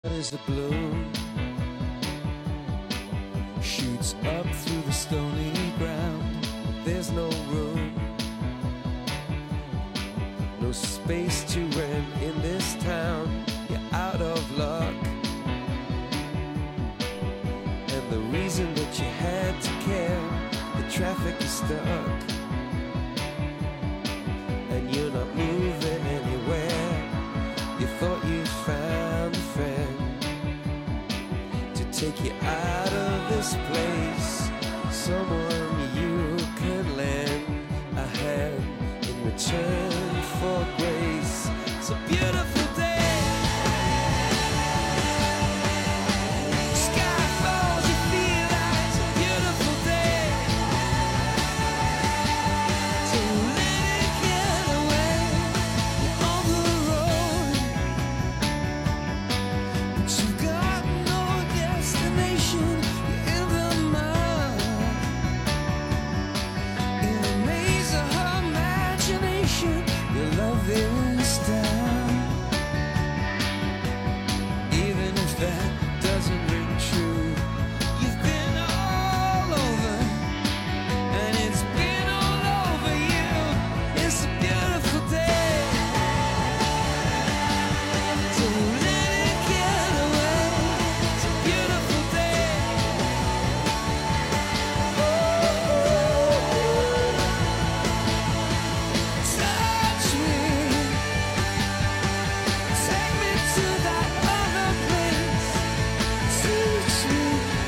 As a bloom shoots up through the stony ground, there's no room, no space to rent in this town. You're out of luck, and the reason that you had to care, the traffic is stuck, and you're not moving anywhere. You thought you found a friend to take you out of this place, someone you can lend a hand in return for grace. It's a beautiful day. Sky falls, you feel like it's a beautiful day. So let it get away. You're on the road, but you've got no destination. You're in the mud, in the maze of her imagination. Your love is down, even if that doesn't ring true. You've been all over, and it's been all over you. It's a beautiful day. So let it get away. It's a beautiful day. Touch me, take me to that other place. Teach me,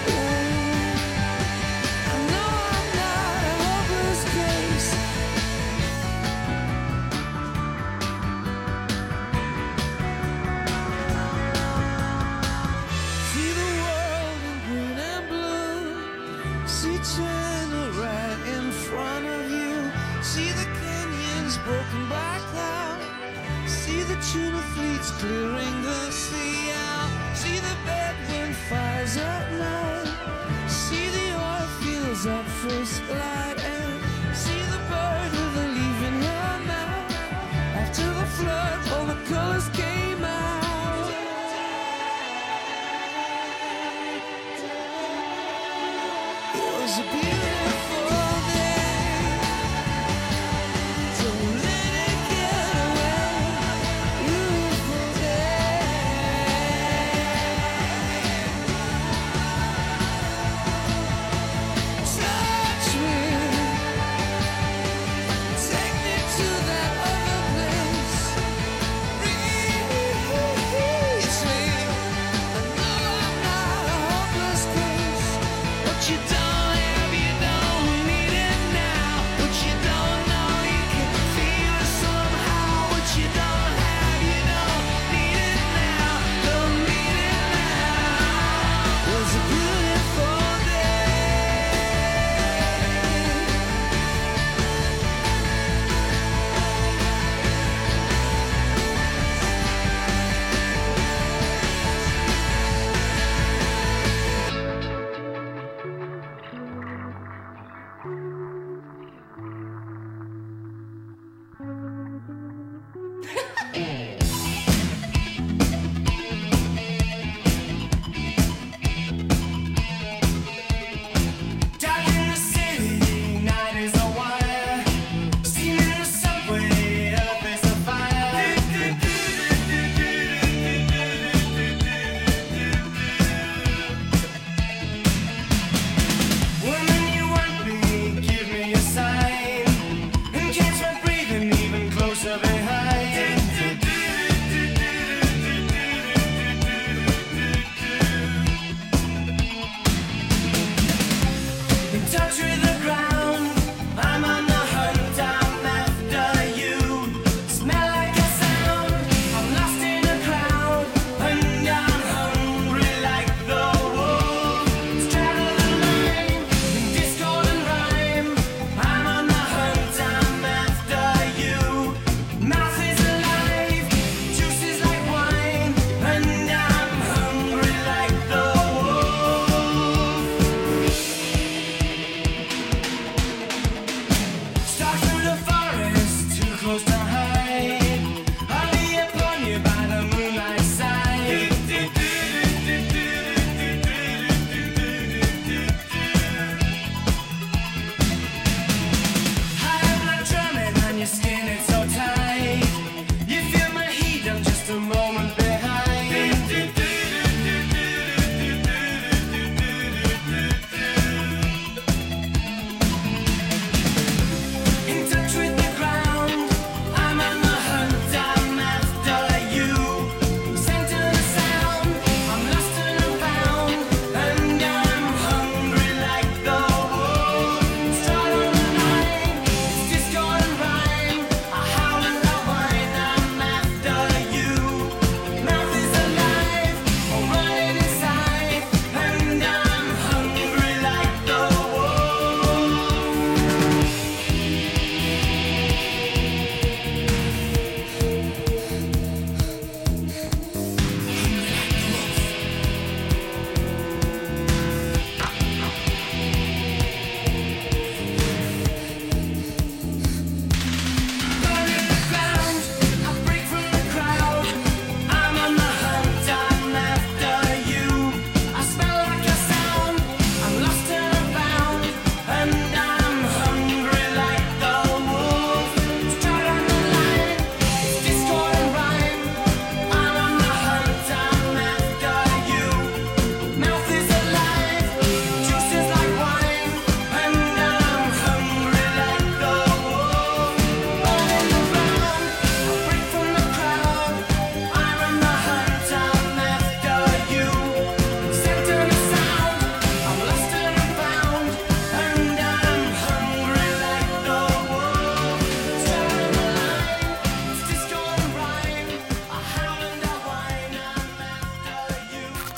I know I'm not a hopeless case. See the world in green and blue. See China right in front of you. See the canyons broken by cloud. See the tuna fleets clearing the sea out. See the bedroom fires at night. See the oil fields at first light. And see the bird with a leaf in her mouth. After the flood, all the colors came out. It was a beautiful day. So let it get away. Beautiful day. Touch me, take me to that other place. Reach me. I know I'm not a hopeless case. What you done, have you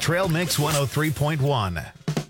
Trail Mix 103.1.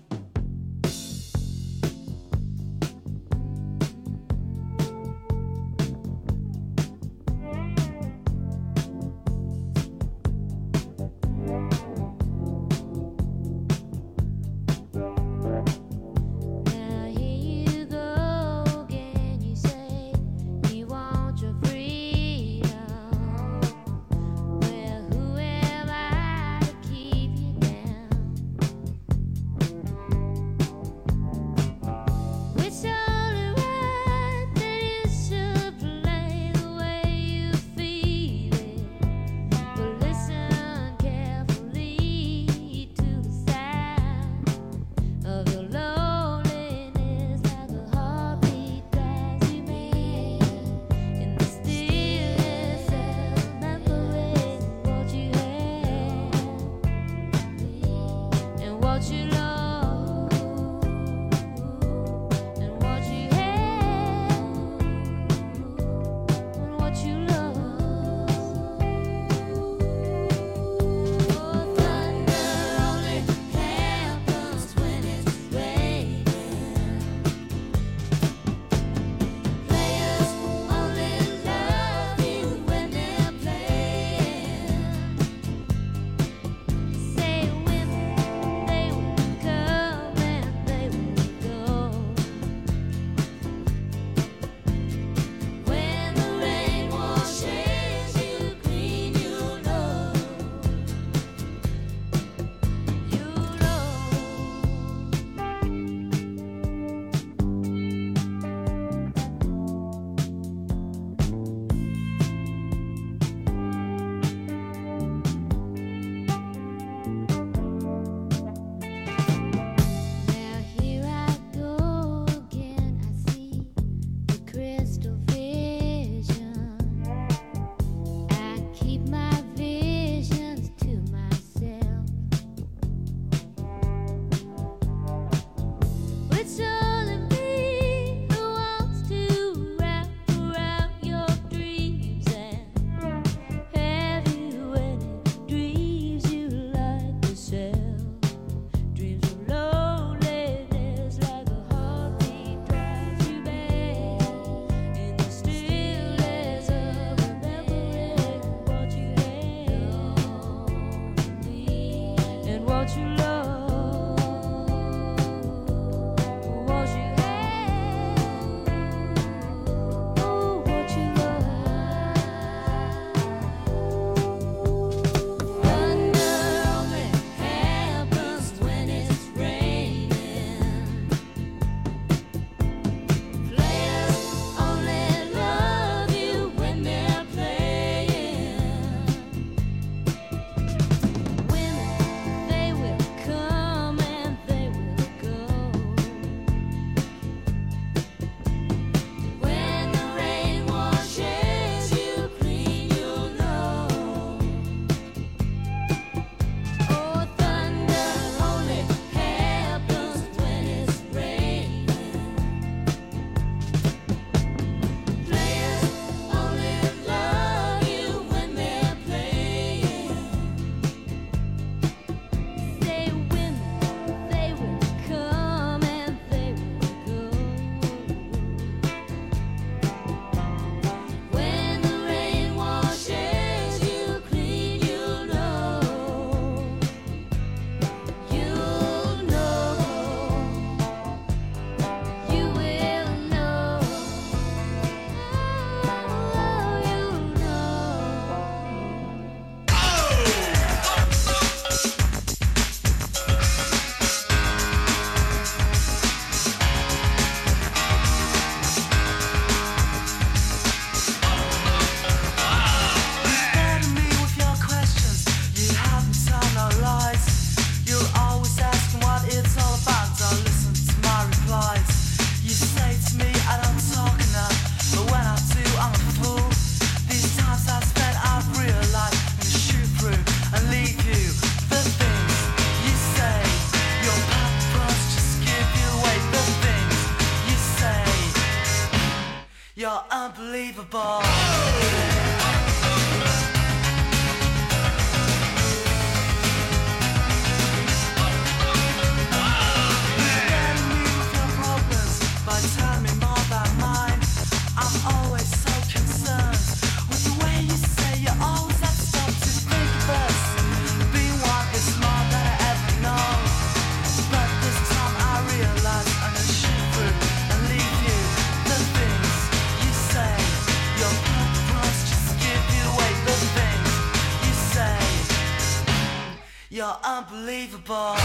unbelievable. You're unbelievable.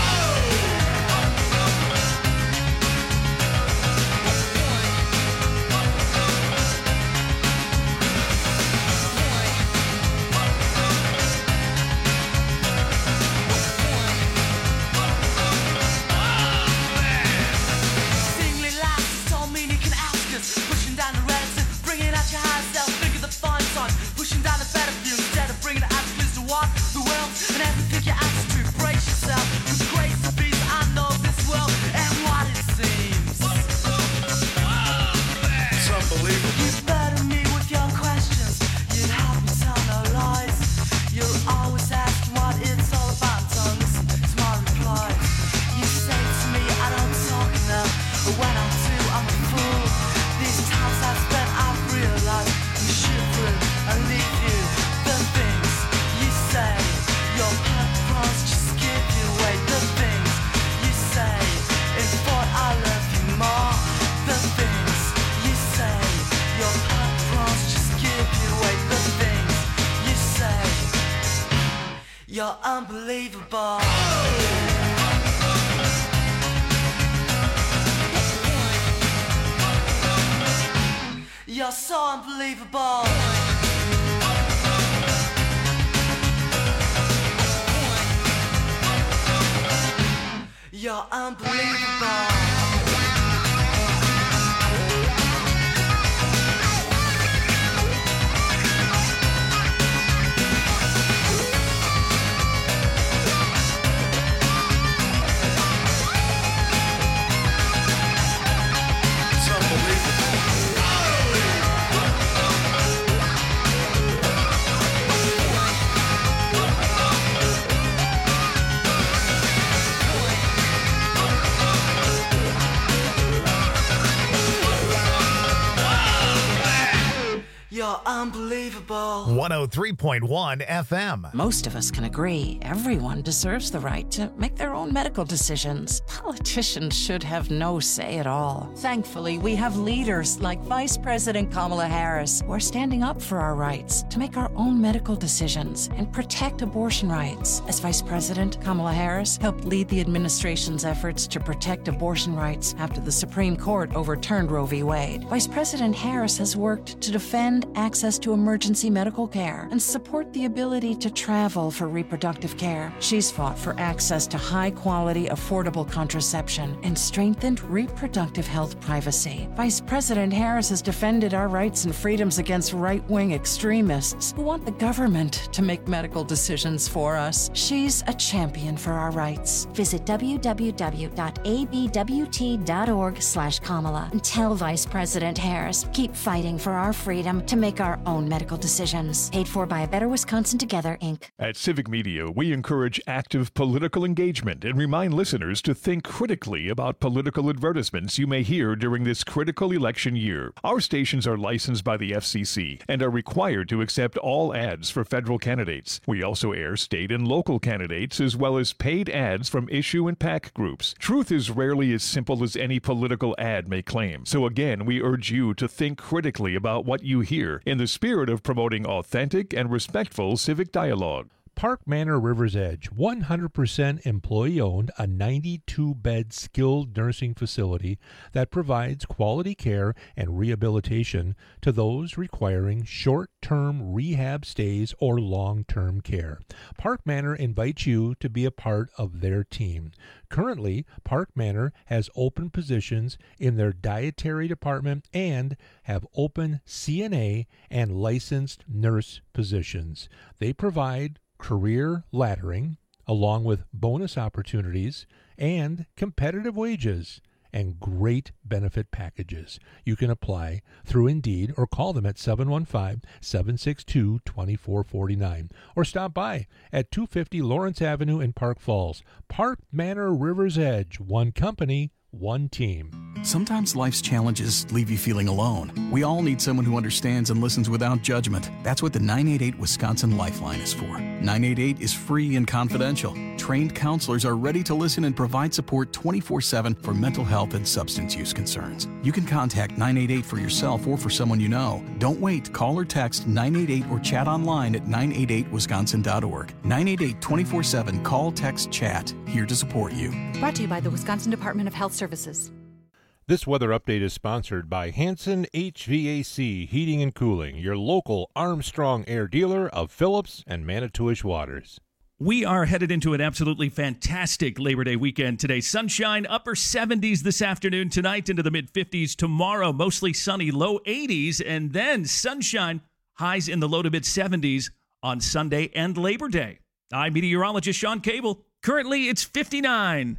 Pushing down the red, bringing out your high self. Think of the fun song. Pushing down the better view instead of bringing the attitudes to walk the world and have to pick your attitude. Brace yourself. With grace and peace, I know this world and what it seems. It's unbelievable. You burden me with your questions. You'd help me tell no lies. You'll always ask what it's all about. So listen to my replies. You say to me, I don't talk enough, but when I do, I'm a fool. These times I've spent, I've realized you shoot through and leave you. The things you say, your purpose just give you away. The things you say, it's what I love you more. The things you say, your purpose just give you away. The things you say, you're unbelievable. You're so unbelievable. You're unbelievable. You're unbelievable. 103.1 FM. Most of us can agree everyone deserves the right to make their own medical decisions. Politicians should have no say at all. Thankfully, we have leaders like Vice President Kamala Harris who are standing up for our rights to make our own medical decisions and protect abortion rights. As Vice President, Kamala Harris helped lead the administration's efforts to protect abortion rights after the Supreme Court overturned Roe v. Wade. Vice President Harris has worked to defend access to emergency medical care and support the ability to travel for reproductive care. She's fought for access to high-quality, affordable contraception and strengthened reproductive health privacy. Vice President Harris has defended our rights and freedoms against right-wing extremists who want the government to make medical decisions for us. She's a champion for our rights. Visit www.abwt.org/Kamala and tell Vice President Harris, keep fighting for our freedom to make our own medical decisions. Paid for by A Better Wisconsin Together, Inc. At Civic Media, we encourage active political engagement and remind listeners to think critically about political advertisements you may hear during this critical election year. Our stations are licensed by the FCC and are required to accept all ads for federal candidates. We also air state and local candidates as well as paid ads from issue and PAC groups. Truth is rarely as simple as any political ad may claim. So again, we urge you to think critically about what you hear in the spirit of promoting authentic and respectful civic dialogue. Park Manor River's Edge, 100% employee-owned, a 92-bed skilled nursing facility that provides quality care and rehabilitation to those requiring short-term rehab stays or long-term care. Park Manor invites you to be a part of their team. Currently, Park Manor has open positions in their dietary department and have open CNA and licensed nurse positions. They provide career laddering, along with bonus opportunities and competitive wages and great benefit packages. You can apply through Indeed or call them at 715-762-2449 or stop by at 250 Lawrence Avenue in Park Falls. Park Manor River's Edge, one company, one team. Sometimes life's challenges leave you feeling alone. We all need someone who understands and listens without judgment. That's what the 988 Wisconsin Lifeline is for. 988 is free and confidential. Trained counselors are ready to listen and provide support 24/7 for mental health and substance use concerns. You can contact 988 for yourself or for someone you know. Don't wait. Call or text 988 or chat online at 988wisconsin.org. 988 24/7. Call, text, chat. Here to support you. Brought to you by the Wisconsin Department of Health Services. This weather update is sponsored by Hanson HVAC Heating and Cooling, your local Armstrong Air dealer of Phillips and Manitowish Waters. We are headed into an absolutely fantastic Labor Day weekend today. Sunshine, upper 70s this afternoon, tonight into the mid-50s. Tomorrow, mostly sunny, low 80s, and then sunshine, highs in the low to mid-70s on Sunday and Labor Day. I'm meteorologist Sean Cable. Currently, it's 59.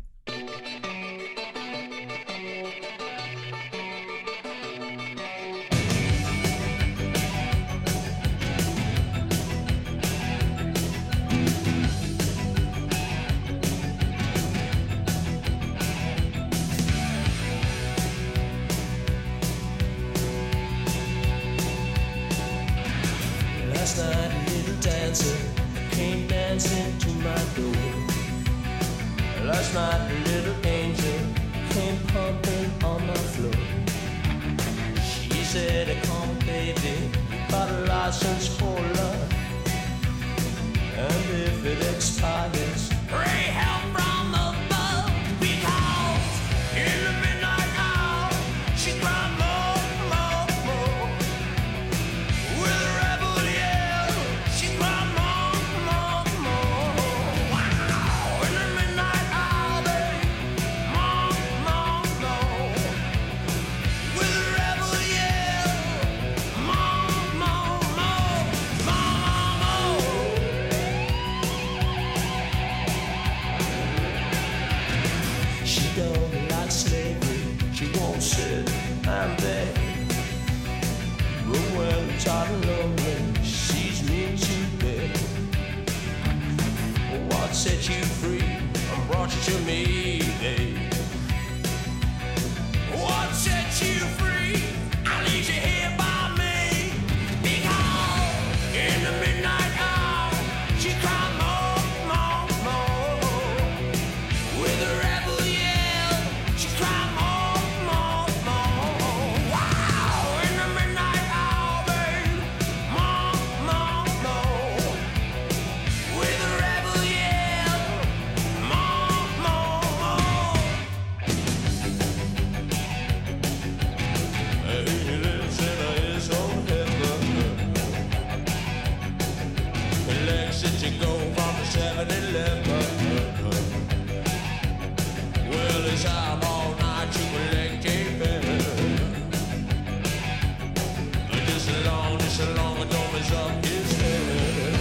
Last night a little dancer came dancing to my door. Last night a little angel came pumping on my floor. She said, come baby, got a license for love, and if it expires, pray help from above, because in the midnight hour she cried more, more, more. With a rebel yell, she cried more, more, more. Wow! In the midnight hour, babe, more, more, more. With a rebel yell, more, more, more, more, more. She don't like slavery, she won't sit and beg. But when tired and lonely, she's mean to bed. What set you free and brought you to me, babe? What set you free? I need you here by me. Because in the midnight hour, she cried more, more, more. With a rebel yell, she cried more, more, more. Wow! In the midnight hour, babe, more, more, more. With a rebel yell, more, more, more. He lives in his own heaven. The legs that you go from the 7-Eleven. Well, it's out all night to collect a better. Just as long as Dome is up his head.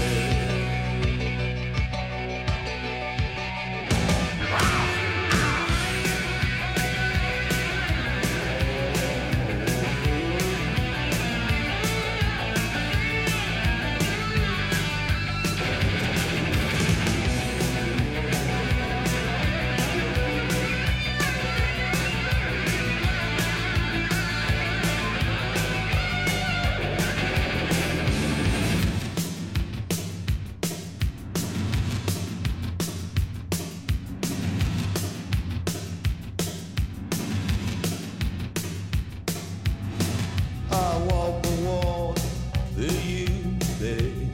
I walk the wall for you, baby.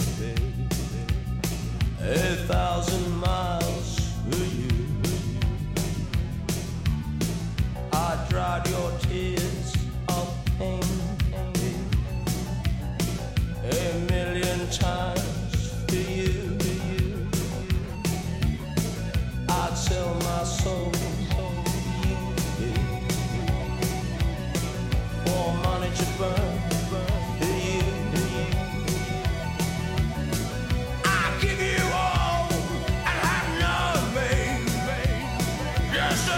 1,000 miles for you. I dried your tears of pain 1,000,000 times for you. I'd sell my soul for you. For money to burn for you. I'll give you all and have none, babe. Just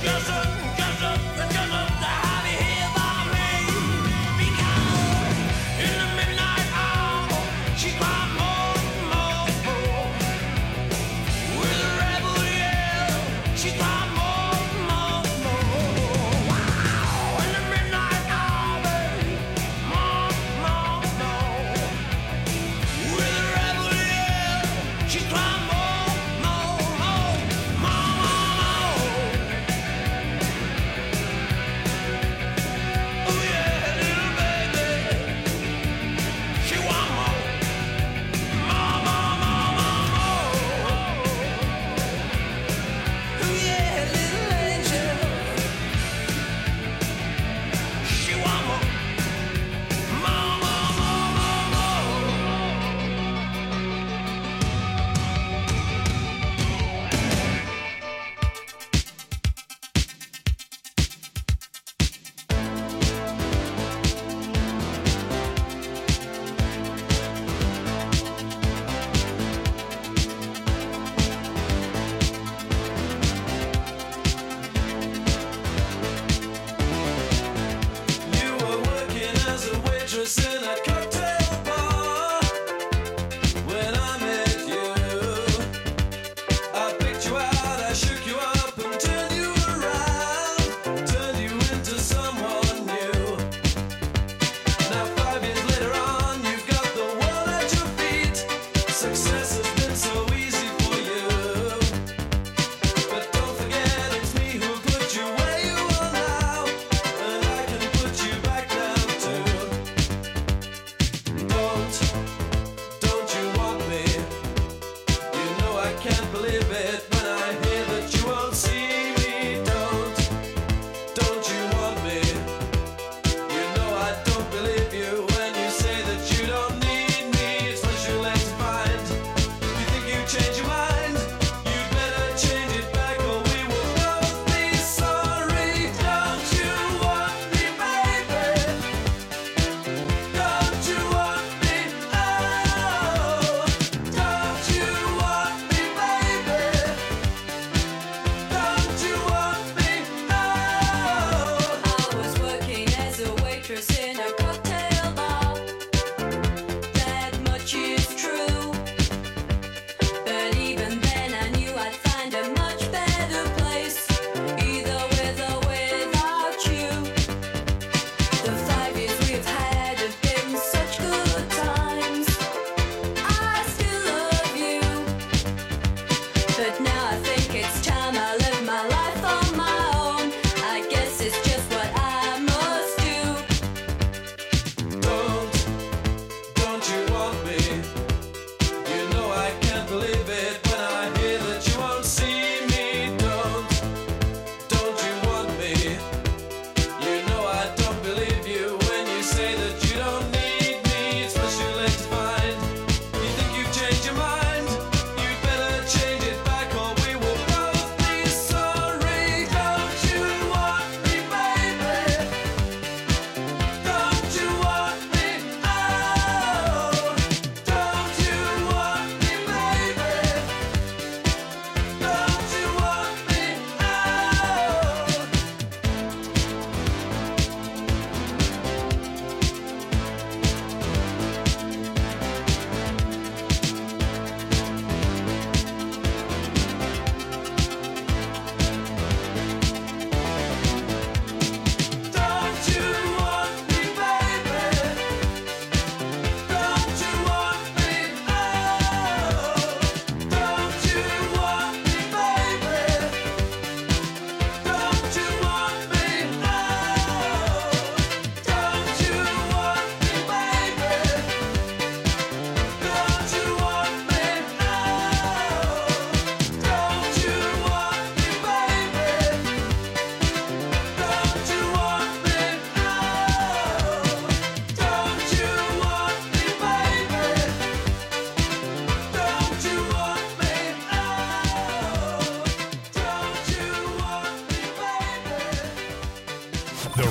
to have you here by me. Because in the midnight hour, she cried more, more, more. With a rebel yell, she cried more.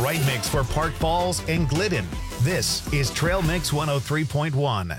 right mix for Park Falls and Glidden. This is Trail Mix 103.1.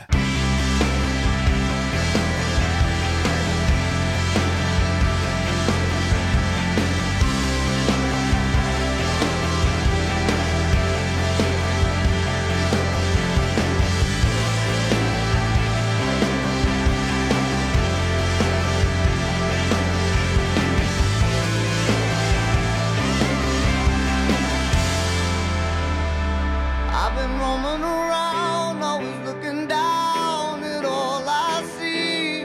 I've been roaming around, always looking down at all I see.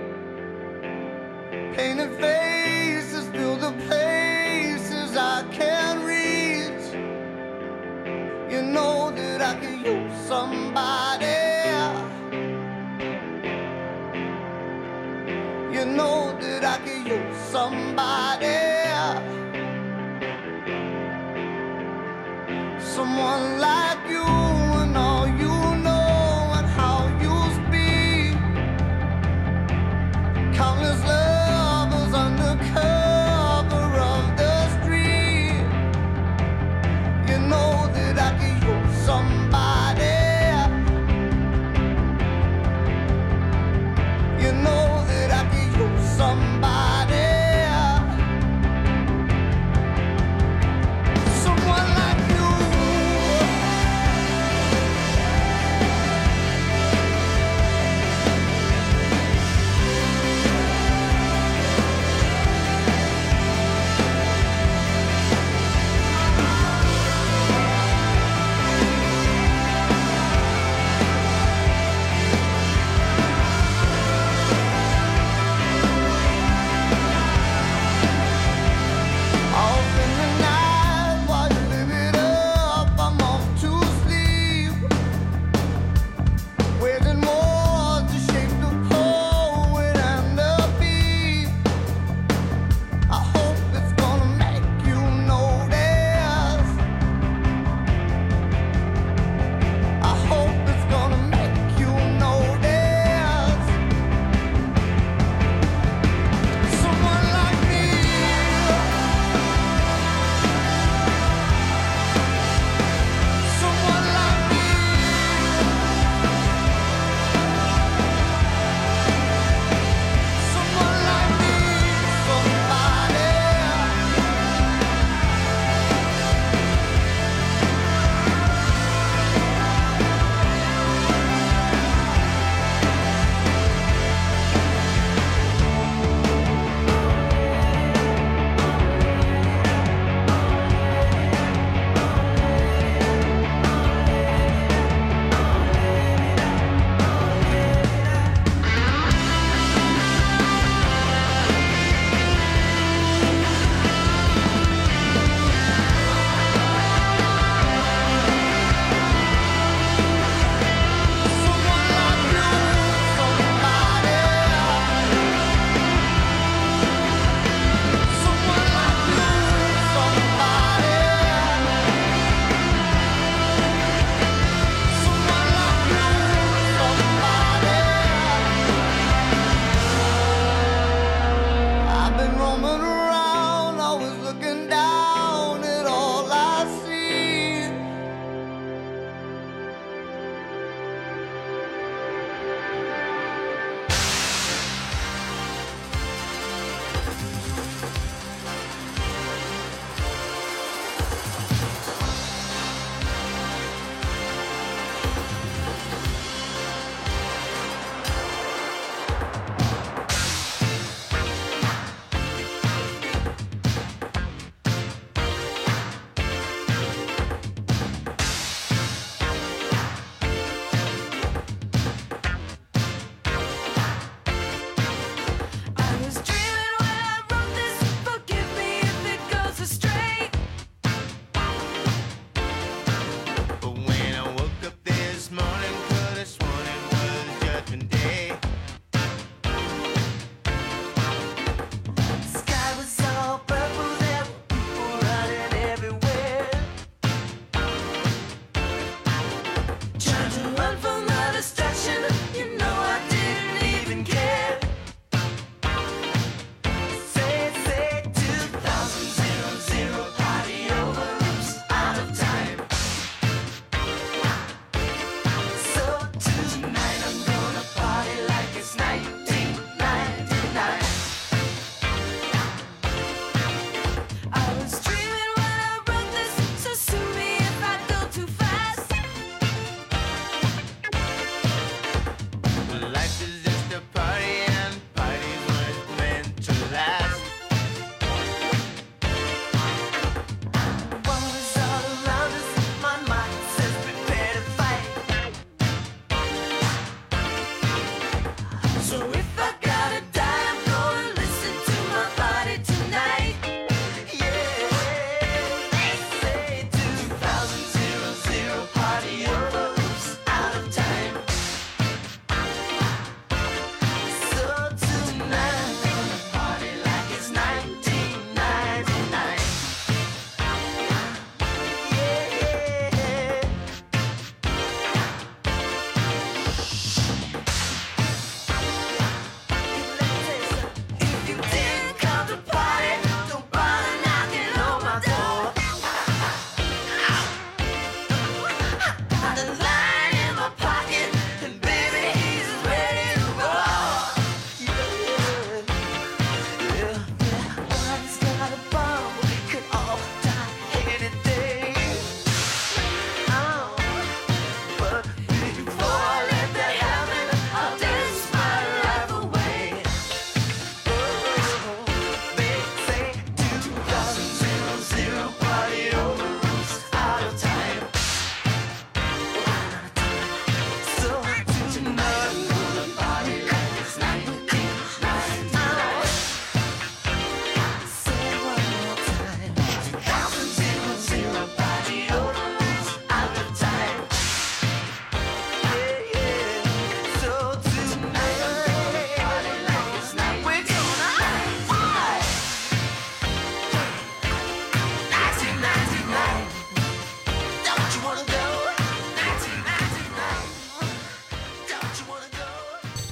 Painted faces fill the places I can't reach. You know that I could use somebody. You know that I could use somebody. Someone like you and all you know and how you speak. Countless lovers under cover of the street. You know that I could use somebody. You know that I could use somebody.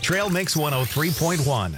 Trail Mix 103.1.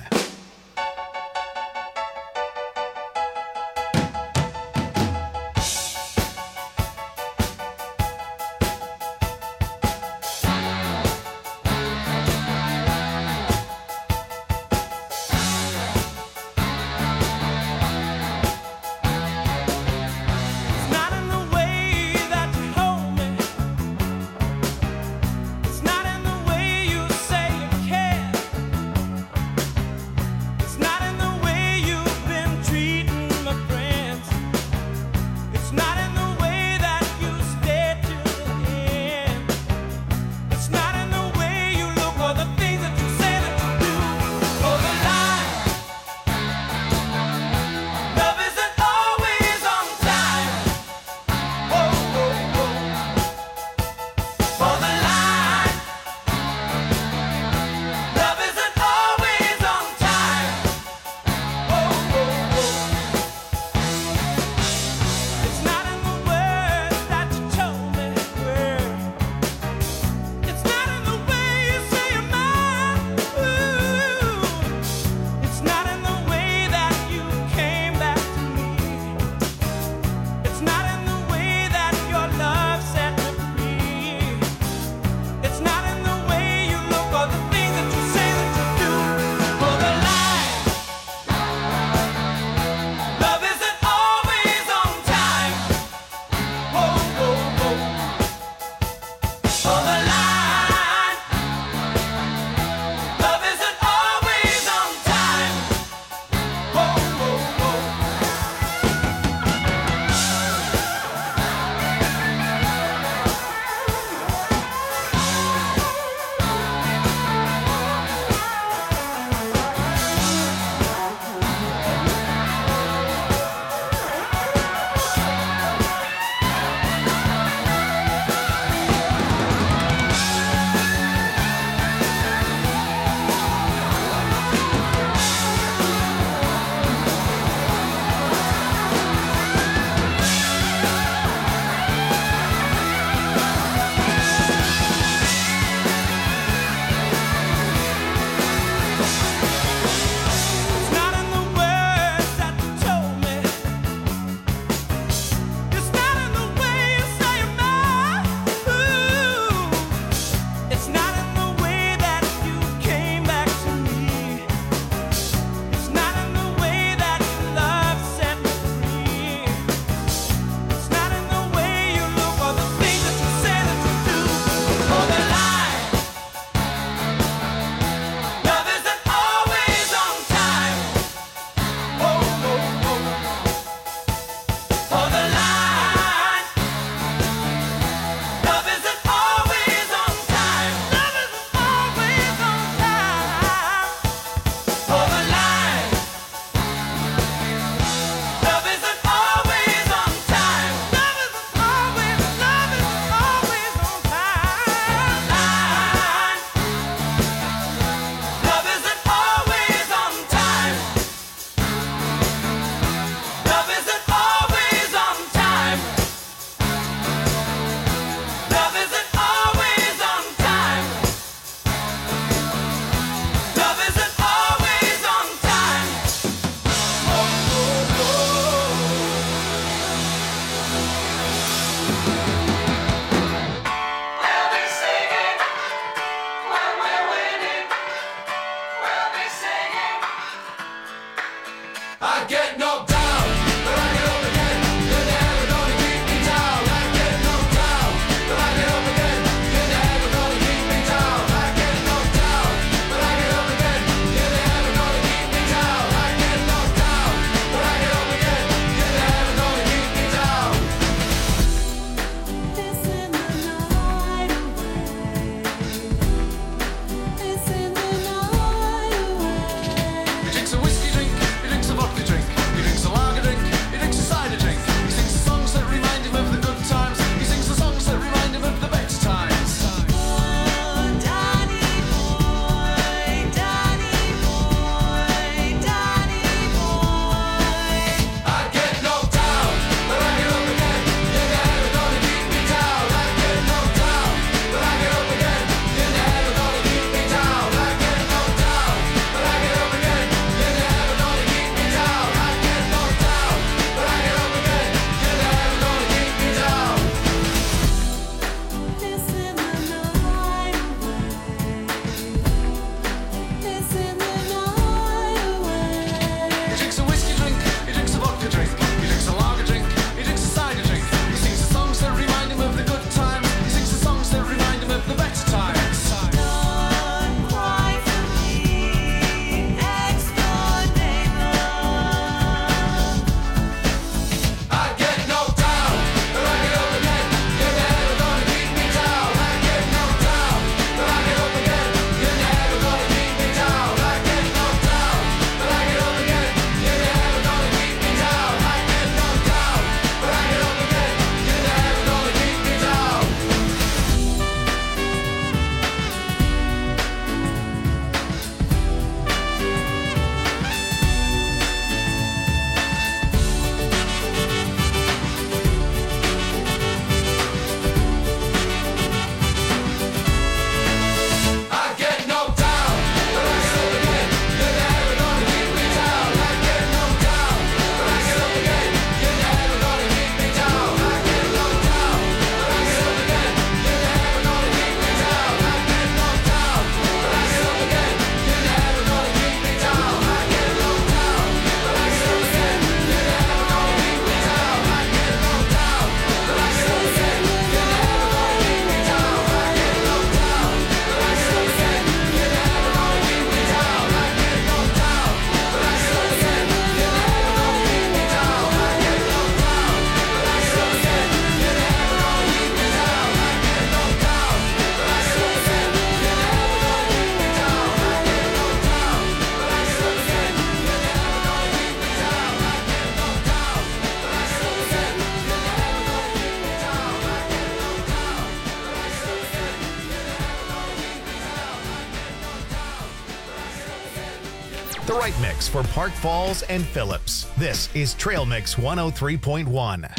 The right mix for Park Falls and Phillips. This is Trail Mix 103.1.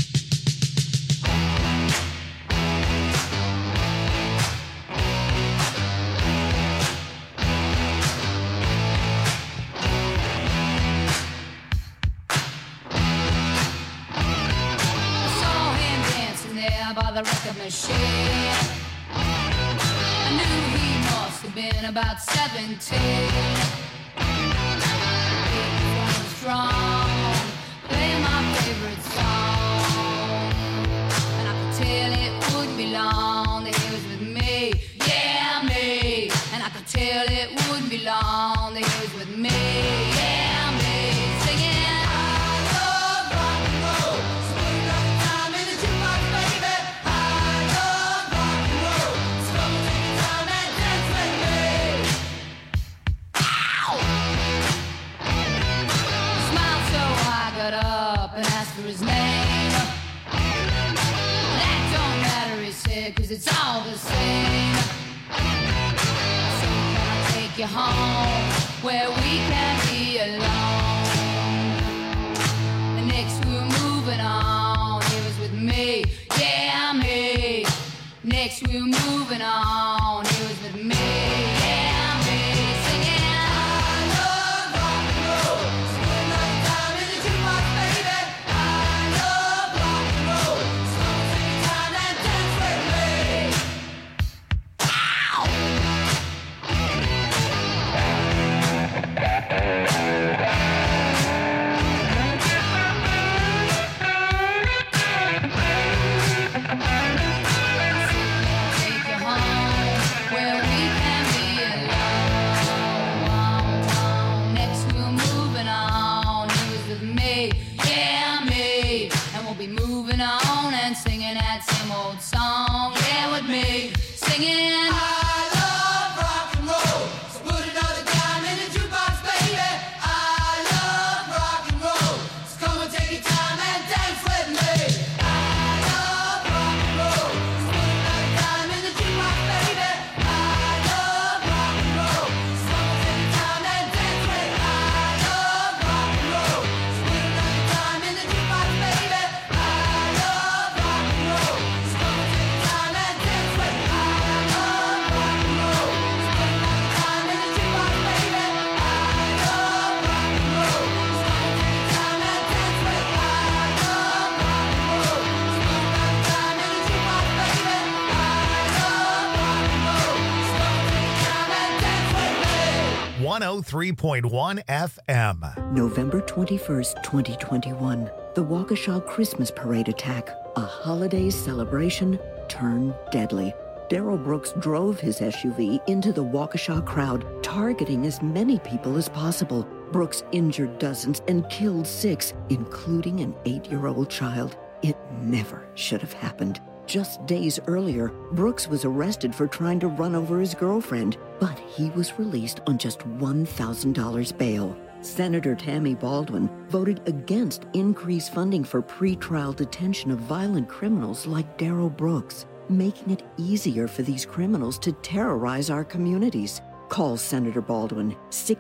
By the record machine, I knew he must have been about 17. He was strong, playing my favorite song, and I could tell it wouldn't be long that he was with me, yeah, me. And I could tell it wouldn't be long that he was with me, yeah, me. Singing. Up and asked for his name. That don't matter, he said, 'cause it's all the same. So can I take you home where we can be alone? And next we were moving on. He was with me, yeah, me. Next we were moving on. He was with me, yeah, me. Singing. Song, yeah, with me, singing. I love rock and roll, so put another dime in the jukebox, baby. I love rock and roll, so come and take your time and dance with me. I love rock and roll, so put another dime in the jukebox, baby. I love rock and roll, so come and take your time and dance with me. I love rock and roll, so put another dime in the jukebox, baby. I love rock and roll. 103.1 FM. November 21st, 2021. The Waukesha Christmas Parade attack. A holiday celebration turned deadly. Darrell Brooks drove his SUV into the Waukesha crowd, targeting as many people as possible. Brooks injured dozens and killed 6, including an 8-year-old child. It never should have happened. Just days earlier, Brooks was arrested for trying to run over his girlfriend, but he was released on just $1,000 bail. Senator Tammy Baldwin voted against increased funding for pretrial detention of violent criminals like Darrell Brooks, making it easier for these criminals to terrorize our communities. Call Senator Baldwin,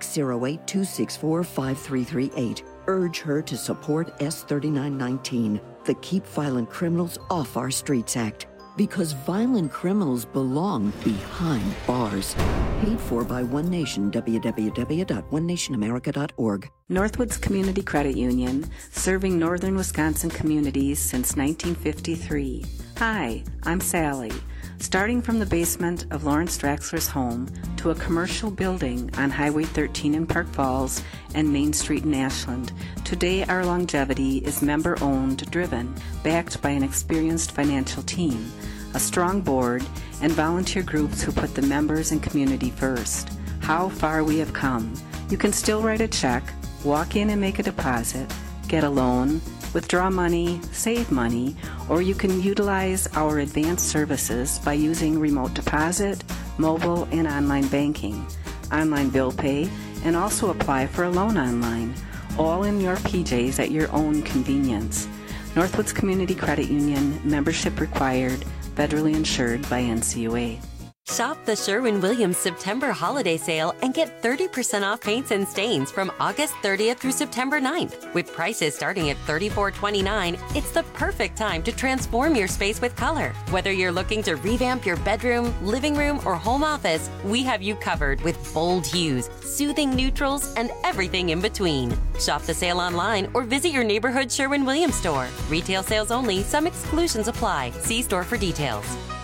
608-264-5338. Urge her to support S3919, the Keep Violent Criminals Off Our Streets Act. Because violent criminals belong behind bars. Paid for by One Nation, www.onenationamerica.org. Northwoods Community Credit Union, serving northern Wisconsin communities since 1953. Hi, I'm Sally. Starting from the basement of Lawrence Draxler's home to a commercial building on Highway 13 in Park Falls and Main Street in Ashland, today our longevity is member-owned, driven, backed by an experienced financial team, a strong board, and volunteer groups who put the members and community first. How far we have come. You can still write a check, walk in and make a deposit, get a loan, withdraw money, save money, or you can utilize our advanced services by using remote deposit, mobile, and online banking, online bill pay, and also apply for a loan online, all in your PJs at your own convenience. Northwoods Community Credit Union, membership required, federally insured by NCUA. Shop the Sherwin-Williams September holiday sale and get 30% off paints and stains from August 30th through September 9th. With prices starting at $34.29, it's the perfect time to transform your space with color. Whether you're looking to revamp your bedroom, living room, or home office, we have you covered with bold hues, soothing neutrals, and everything in between. Shop the sale online or visit your neighborhood Sherwin-Williams store. Retail sales only. Some exclusions apply. See store for details.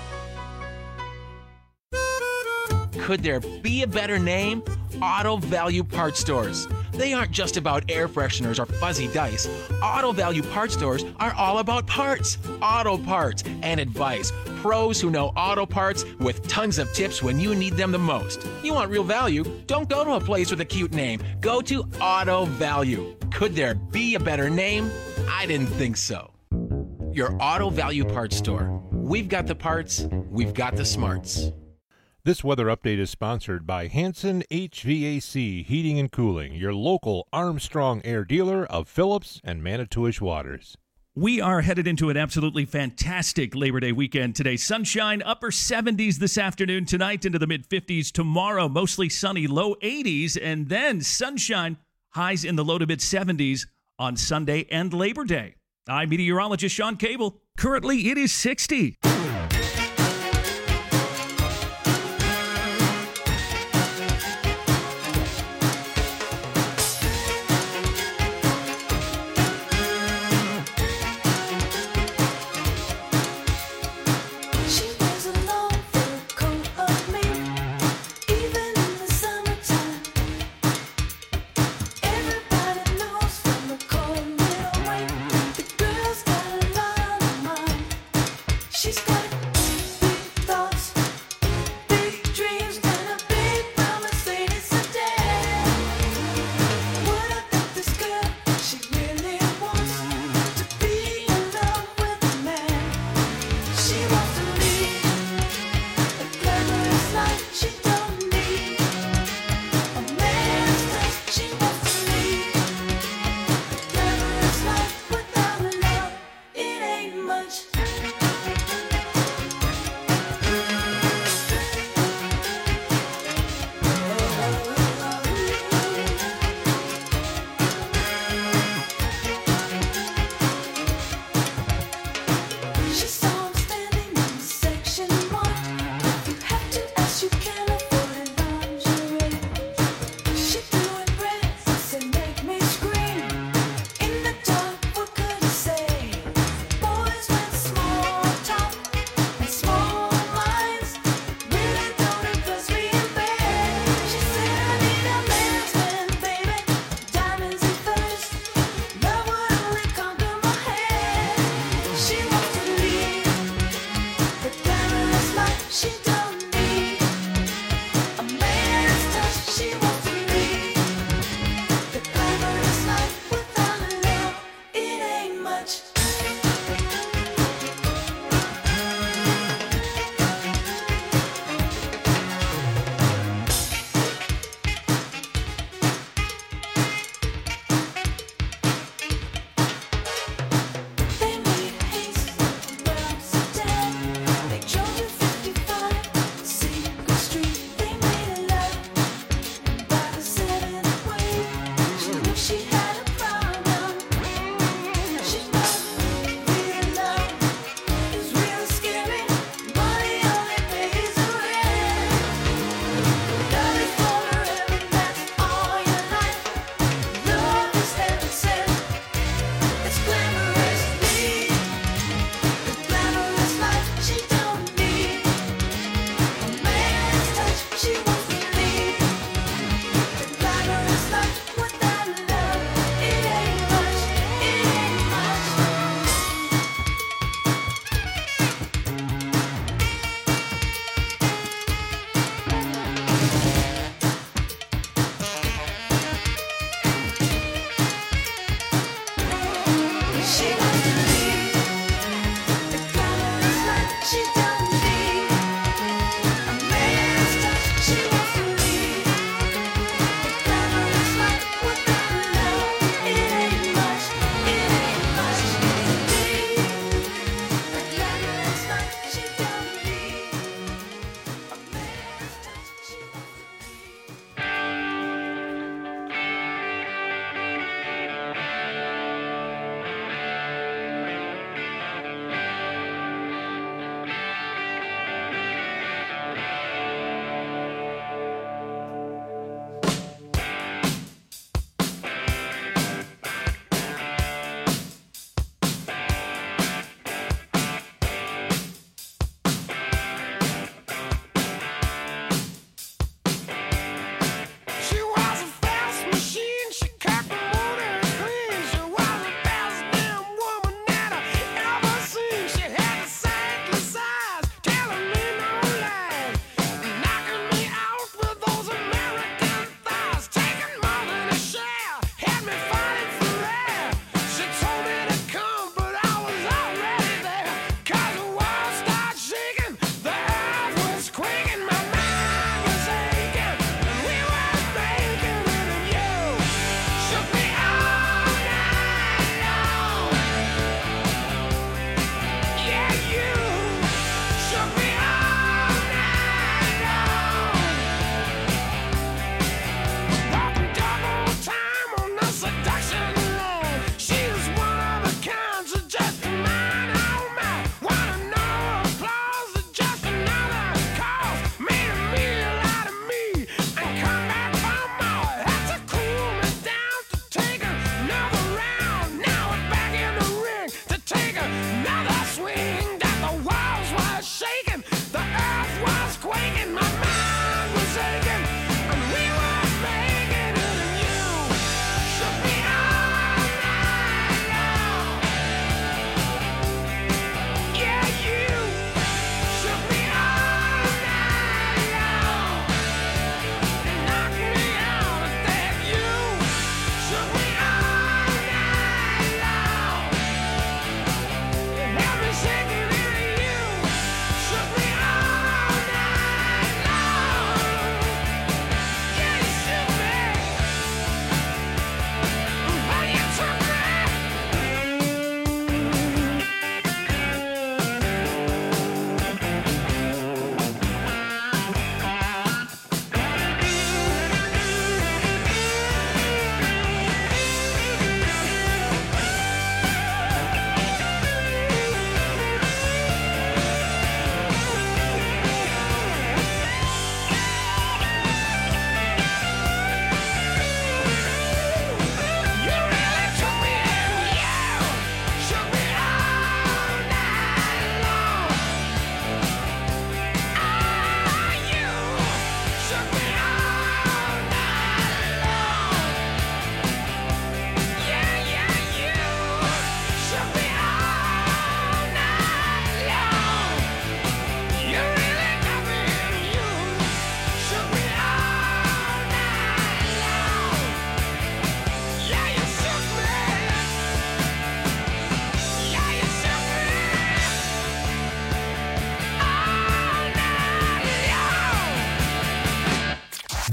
Could there be a better name? Auto Value Parts Stores. They aren't just about air fresheners or fuzzy dice. Auto Value Parts Stores are all about parts, auto parts, and advice. Pros who know auto parts with tons of tips when you need them the most. You want real value? Don't go to a place with a cute name. Go to Auto Value. Could there be a better name? I didn't think so. Your Auto Value Parts Store. We've got the parts, we've got the smarts. This weather update is sponsored by Hanson HVAC Heating and Cooling, your local Armstrong Air dealer of Phillips and Manitowish Waters. We are headed into an absolutely fantastic Labor Day weekend today. Sunshine, upper 70s this afternoon, tonight into the mid-50s. Tomorrow, mostly sunny, low 80s, and then sunshine, highs in the low to mid-70s on Sunday and Labor Day. I'm meteorologist Sean Cable. Currently, it is 60. She's got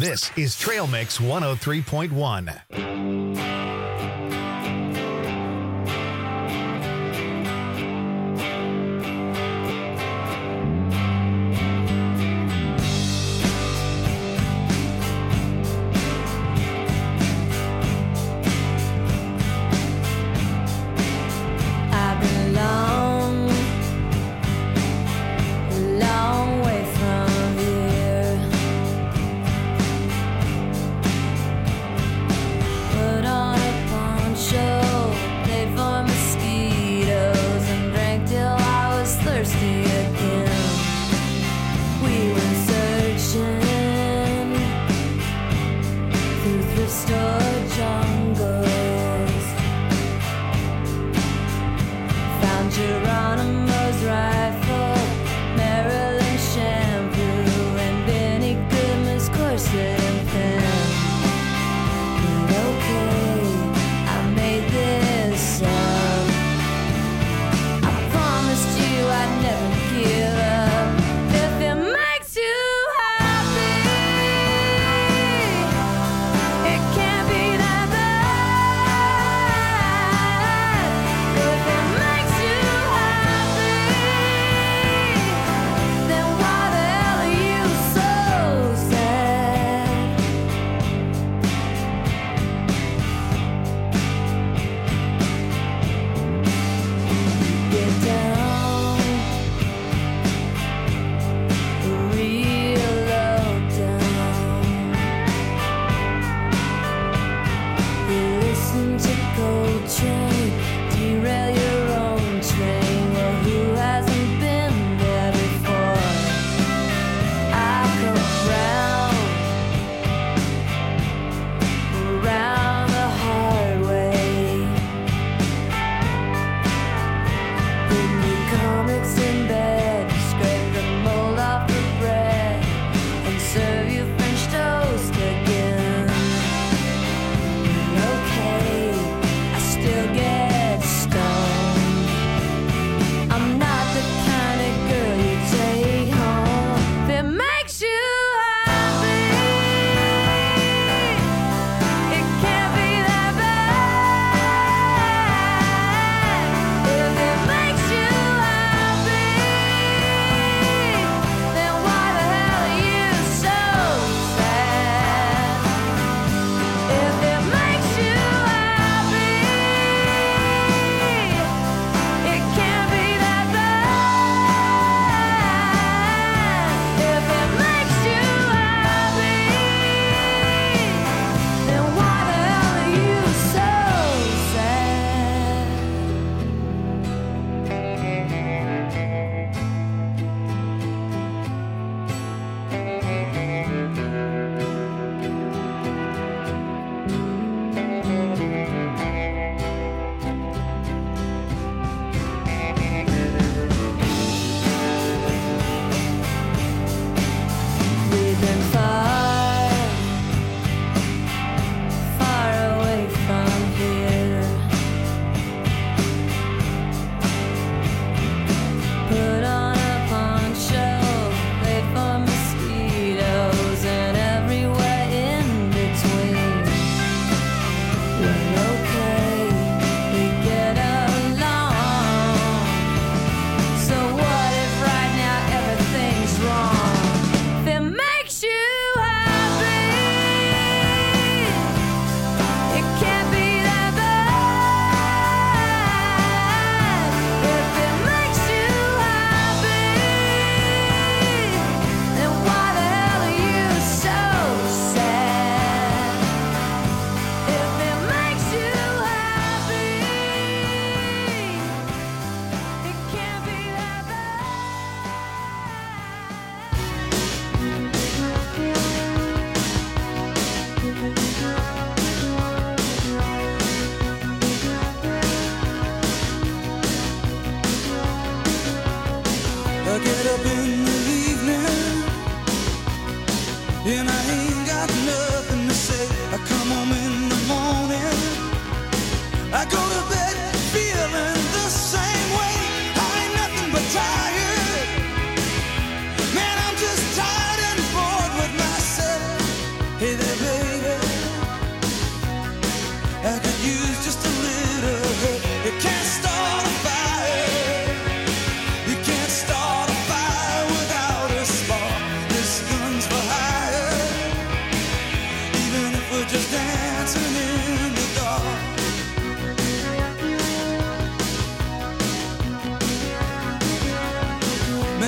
This is Trail Mix 103.1. and I ain't got nothing to say. I come home in the morning, I go to bed feeling the same way. I ain't nothing but tired, man, I'm just tired and bored with myself.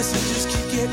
messages keep getting